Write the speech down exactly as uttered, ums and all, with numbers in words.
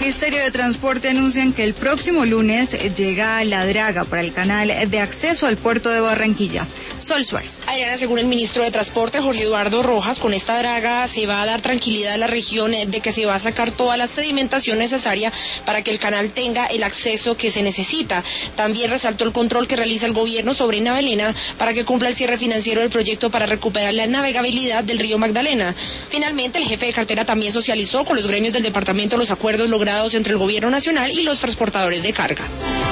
Ministerio de Transporte anuncian que el próximo lunes llega la draga para el canal de acceso al puerto de Barranquilla. Sol Suárez. Adriana, según el ministro de Transporte, Jorge Eduardo Rojas, con esta draga se va a dar tranquilidad a la región de que se va a sacar toda la sedimentación necesaria para que el canal tenga el acceso que se necesita. También resaltó el control que realiza el gobierno sobre Navelena para que cumpla el cierre financiero del proyecto para recuperar la navegabilidad del río Magdalena. Finalmente, el jefe de cartera también socializó con los gremios del departamento los acuerdos logrados entre el gobierno nacional y los transportadores de carga.